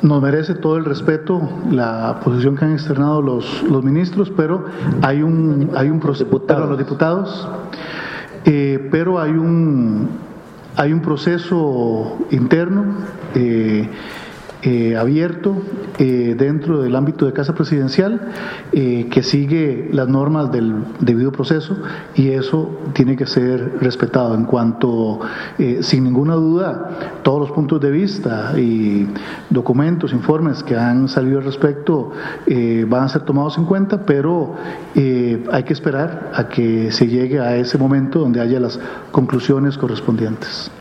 Nos merece todo el respeto la posición que han externado los ministros, pero hay un proceso, los diputados, pero hay un proceso interno abierto dentro del ámbito de Casa Presidencial que sigue las normas del debido proceso, y eso tiene que ser respetado. En cuanto, sin ninguna duda, todos los puntos de vista y documentos, informes que han salido al respecto van a ser tomados en cuenta, pero hay que esperar a que se llegue a ese momento donde haya las conclusiones correspondientes.